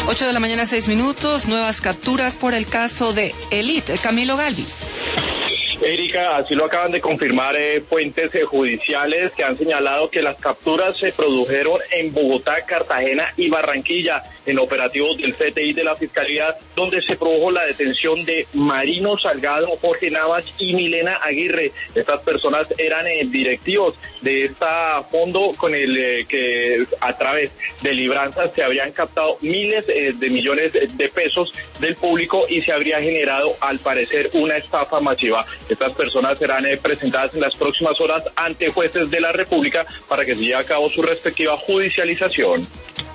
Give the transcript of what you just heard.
8:06 a.m, nuevas capturas por el caso de Elite. Camilo Galvis. Erika, así lo acaban de confirmar fuentes judiciales que han señalado que las capturas se produjeron en Bogotá, Cartagena y Barranquilla, en operativos del CTI de la Fiscalía, donde se produjo la detención de Marino Salgado, Jorge Navas y Milena Aguirre. Estas personas eran directivos de este fondo con el que a través de libranzas se habrían captado miles de millones de pesos del público y se habría generado, al parecer, una estafa masiva. Estas personas serán presentadas en las próximas horas ante jueces de la República para que se lleve a cabo su respectiva judicialización.